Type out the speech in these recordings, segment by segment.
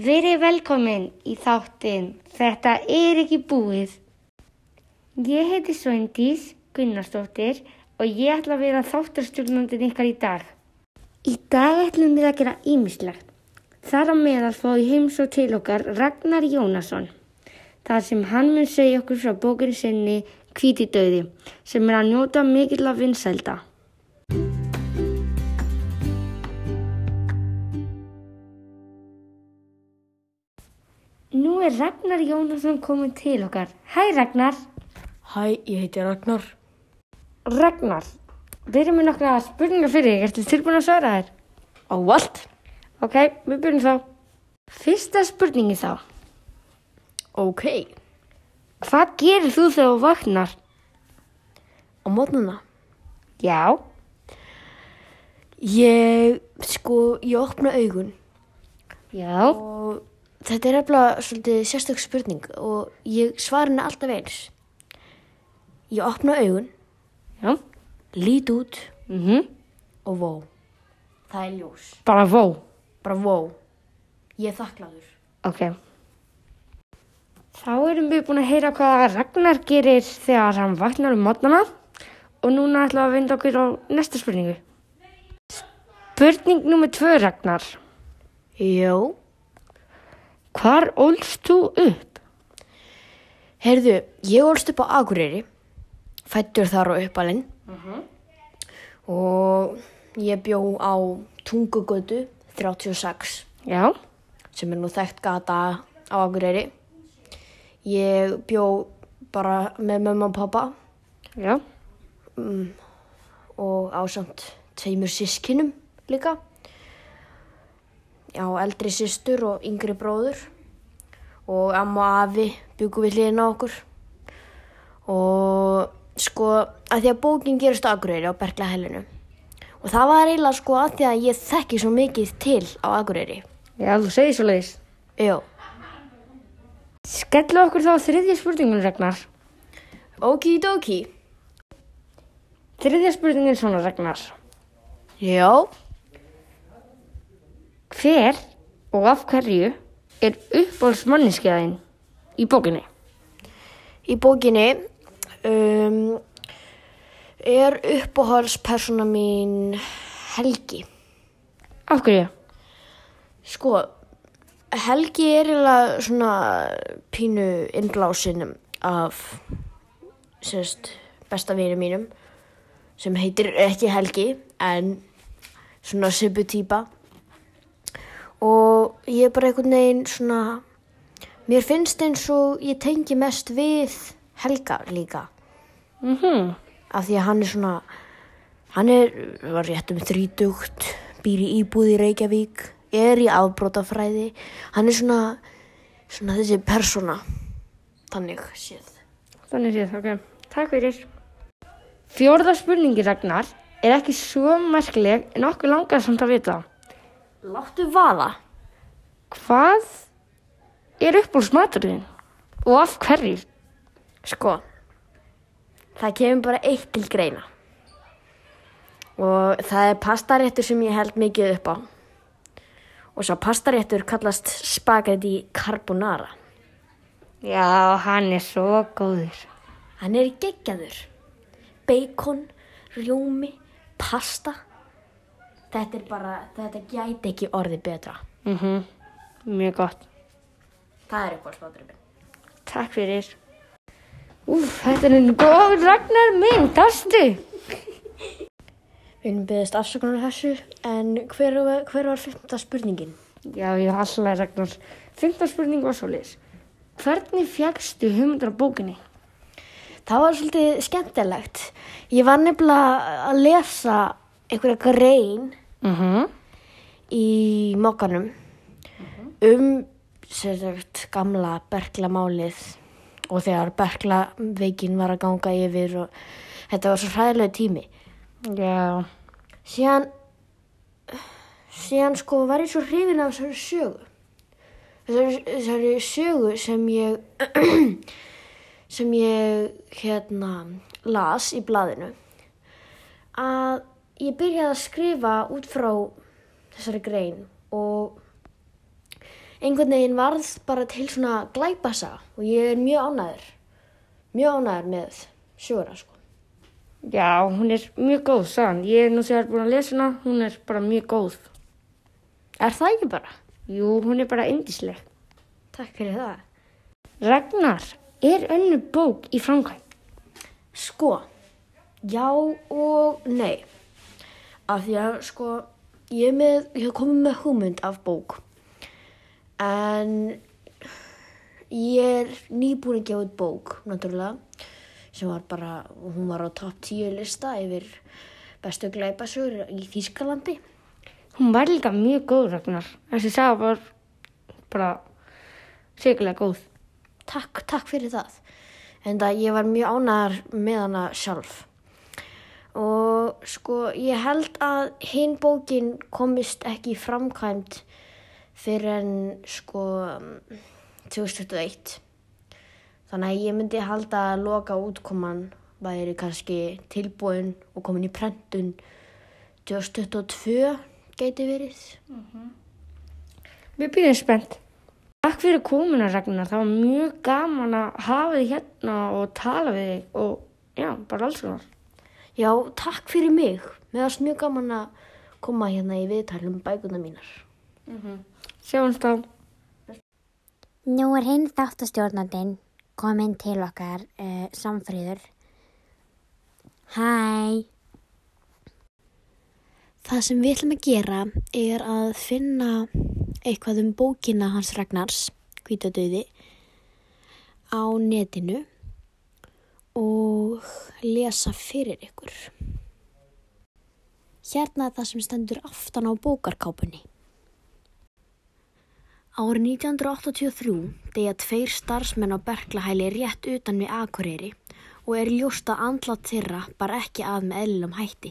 Verið velkomin í þáttinn Þetta er ekki búið. Ég heiti Sveindís Gunnarsdóttir og ég ætla að vera þáttarstjórnandinn ykkar í dag. Í dag ætlum við að gera ýmislegt. Þar á meðal fá í heimsókn til okkar Ragnar Jónasson. Þar sem hann mun segja okkur frá bókinni sinni Hvíti dauði sem er að njóta mikilla vinsælda. Nú er Ragnar Jónasson komin til okkar. Hæ Ragnar. Hæ, ég heiti Ragnar. Ragnar, við erum með nokkra spurningar fyrir þig. Ertu tilbúin að svara þér? Á allt? Ok, við byrjum þá. Fyrsta spurningi þá. Ok. Hvað gerir þú þegar þú vaknar? Á morgnana? Já. Ég opna augun. Já. Og þetta er nefnilega svolítið sérstök spurning og ég svara henni alltaf eins. Ég opna augun. Já. Lít út. Og vó. Það er ljós. Bara vó. Bara vó. Ég er þakklátur. Ok. Þá erum við búin að heyra hvað Ragnar gerir þegar hann vaknar morgnana og núna ætlum við að vinda okkur á næsta spurningu. Spurning númer 2 Ragnar. Já. Hvar ólst þú upp? Heyrðu, ég ólst upp á Akureyri. Fæddur þar og uppalinn. Og ég bjó á Tungugötu 36. Já. Sem er nú þekkt gata á Akureyri. Ég bjó bara með mömmu og pappa. Já. Og ásamt 2 systkinum líka. Já, eldri systur og yngri bróður. Og amma og afi bjuggu við hliðina á okkur. Og að því að bókin gerist á Akureyri á Berklahellinu. Og það var eiginlega að því að ég þekki svo mikið til á Akureyri. Já, þú segir svoleiðis. Já. Skellu okkur þá þriðja spurningun, Ragnar. Okidoki. Þriðja spurningin svona, Ragnar. Já. Hver og af hverju er uppáhaldsmanneskjaðin í bókinni? Í bókinni er uppáhaldspersóna mín Helgi. Af hverju? Helgi er eiginlega svona pínu innblásinn af besta vini mínum sem heitir ekki Helgi en svona svipuð týpa. Og ég er bara einhvern veginn svona, mér finnst eins og ég tengi mest við Helga líka. Af því að hann er svona, var rétt 30, býr í íbúð í Reykjavík, er í afbrotafræði. Hann er svona þessi persóna, þannig séð. Þannig séð, ok. Takk fyrir. Fjórða spurningi, Ragnar, er ekki svo merkileg en okkur langar samt að vita. Láttu vaða. Hvað er uppáhaldsmaturinn og af hverju? Það kemur bara eitt til greina. Og það er pastaréttur sem ég held mikið upp á. Og sá pastaréttur kallast spaghetti carbonara. Já, hann er svo góður. Hann er geggjaður. Bacon, rjómi, pasta. Þetta gæti ekki orðið betra. Mjög gott. Það er uppáhaldsmaturinn minn. Takk fyrir. Þetta er góð Ragnar minn, tastu. Við beðist afsökunar þessu, en hver var 5. spurningin? Já, ég hallaði Ragnar. 5. spurning var svoleiðis. Hvernig fékkstu hugmyndir á bókinni? Það var svolítið skemmtilegt. Ég var nefnilega að lesa einhverja grein í Mogganum gamla Berklamálið og þegar Berklaveikin var að ganga yfir og þetta var svo hræðilega tími. Já. Síðan var ég svo hrifin af þessari sögu. Þessari sögu sem ég las í blaðinu að ég byrjaði að skrifa út frá þessari grein og einhvern veginn varð bara til svona glæpasaga og ég mjög ánægður með söguna, sko. Já, hún mjög góð, sann. Ég nú þegar búin að lesa hana, hún bara mjög góð. Er það ekki bara? Jú, hún bara yndisleg. Takk fyrir það. Ragnar, önnur bók í framkvæmd? Sko, já og nei. Af því að, sko, ég hef komið með hugmynd af bók. En ég nýbúin að gefa út bók, náttúrulega, sem var bara, hún var á topp 10 lista yfir bestu glæpasögur í Þýskalandi. Hún var líka mjög góð, Ragnar. Þessi saga var bara sikilega góð. Takk fyrir það. En það ég var mjög ánægður með hana sjálf. Og sko, ég held að hin bókin komist ekki í framkvæmd fyrir en sko 2021. Þannig að ég myndi halda að loka útkoman væri kannski tilbúin og komin í prentun 2022 gæti verið. Við bíðum spennt. Takk fyrir komuna, Ragnar. Það var mjög gaman að hafa þig hérna og tala við þig og já, bara alls konar. Já, takk fyrir mig. Mér varst mjög gaman að koma hérna í viðtal bækurnar mínar. Sjáumst þá. Nú hinn þáttastjórnandinn kominn til okkar, Samfríður. Hæ! Það sem við ætlum að gera að finna eitthvað bókina hans Ragnars, Hvítadauði, á netinu og lesa fyrir ykkur. Hérna það sem stendur aftan á bókarkápunni. Árið 1983 deyja 2 starfsmenn á Berklahæli rétt utan við Akureyri og ljóst að andlát þeirra bara ekki að með eðlilegum hætti.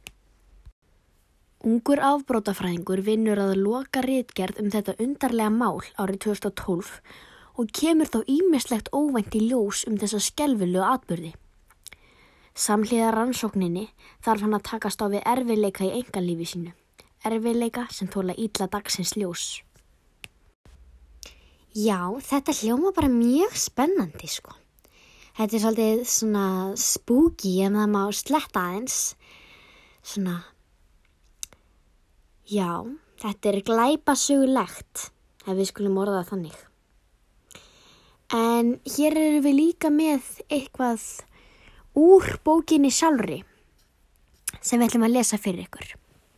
Ungur afbrótafræðingur vinnur að loka ritgerð þetta undarlega mál árið 2012 og kemur þá ýmislegt óvænt í ljós þessa skelfilegu atburði. Samhliða rannsókninni þarf hann að takast á við erfiðleika í einkalífi sínu, erfiðleika sem þola illa dagsins ljós. Já, þetta hljóma bara mjög spennandi, sko. Þetta svolítið svona spooky en það má sletta aðeins. Svona, já, þetta glæpasögulegt, ef við skulum orða það þannig. En hér erum við líka með eitthvað úr bókinni sjálfri sem við ætlum að lesa fyrir ykkur.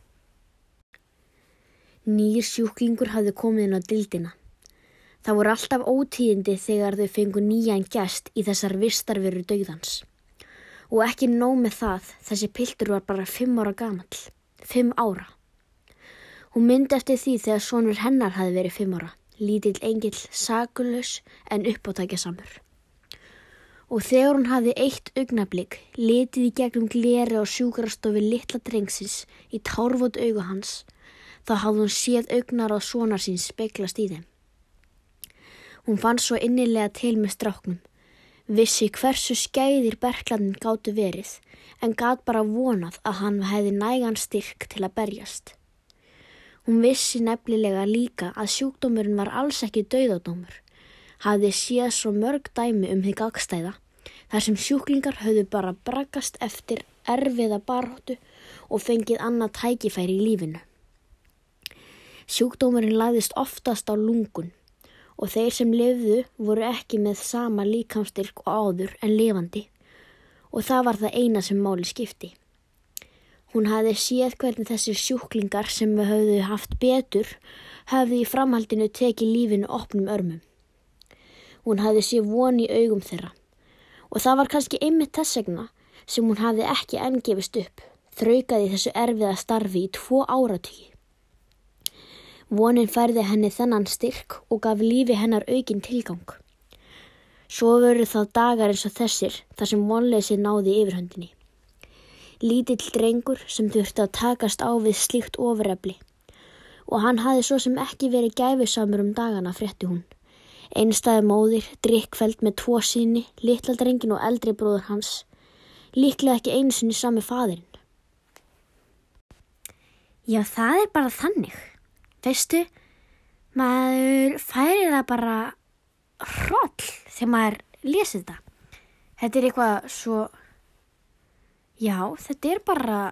Nýr sjúklingur hafði komið inn á deildina. Það voru alltaf ótíðindi þegar þau fengu nýjan gest í þessar vistarveru dauðans. Og ekki nóg með það, þessi piltur var bara 5 ára gamall. 5 ára. Hún myndi eftir því þegar sonur hennar hafði verið 5 ára. Lítill engill, sakulaus en uppátækjasamur. Og þegar hún hafði eitt augnablik, litið í gegnum gleri á sjúkrastofu litla drengsins í tárvot augu hans, þá hafði hún séð augnar á sonar síns speglast í þeim. Hún fann svo innilega til með stráknum, vissi hversu skæðir berklarnir gátu verið, en gat bara vonað að hann hefði nægan styrk til að berjast. Hún vissi nefnilega líka að sjúkdómurinn var alls ekki dauðadómur, hafði séð svo mörg dæmi hið gagnstæða, þar sem sjúklingar höfðu bara braggast eftir erfiða baráttu og fengið annað tækifæri í lífinu. Sjúkdómurinn lagðist oftast á lungun og þeir sem lifðu voru ekki með sama líkamsstyrk og áður en lifandi og það var það eina sem máli skipti. Hún hafði séð hvernig þessir sjúklingar sem höfðu haft betur höfðu í framhaldinu tekið lífinu opnum örmum. Hún hafði séð von í augum þeirra og það var kannski einmitt þess vegna sem hún hafði ekki enn gefist upp, þraukaði þessu erfiða starfi í 2 áratugi. Vonin færði henni þennan styrk og gaf lífi hennar aukinn tilgang. Svo voru það dagar eins og þessir þar sem vonleysið náði yfirhöndinni. Lítill drengur sem þurfti að takast á við slíkt ofurefli og hann hafði svo sem ekki verið gæfusamur dagana, frétti hún. Einstæð móðir, drykkfelld með 2 syni, litla drenginn og eldri bróður hans. Líklega ekki einu sinni sami faðirinn. Já, það bara þannig. Veistu, Maður færir það bara hroll þegar maður lesi þetta. Þetta eitthvað svo, já, þetta bara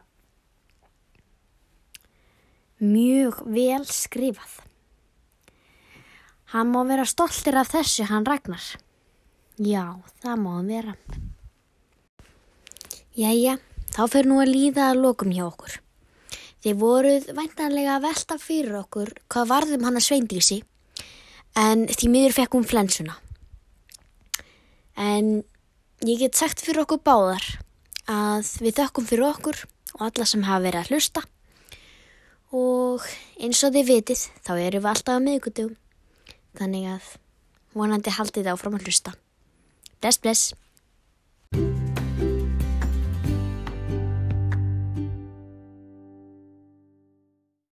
mjög vel skrifað. Hann má vera stoltur af þessu, hann Ragnar. Já, það má hann vera. Jæja, þá fer nú að líða að lokum hjá okkur. Þið voruð væntanlega að velta fyrir okkur hvað varðum hana Sveindísi, en því miður fekk hún flensuna. En ég get sagt fyrir okkur báðar að við þökkum fyrir okkur og alla sem hafa verið að hlusta. Og eins og þið vitið, þá erum við alltaf á miðvikudögum. Þannig að vonandi haldið áfram að hlusta. Bless, bless.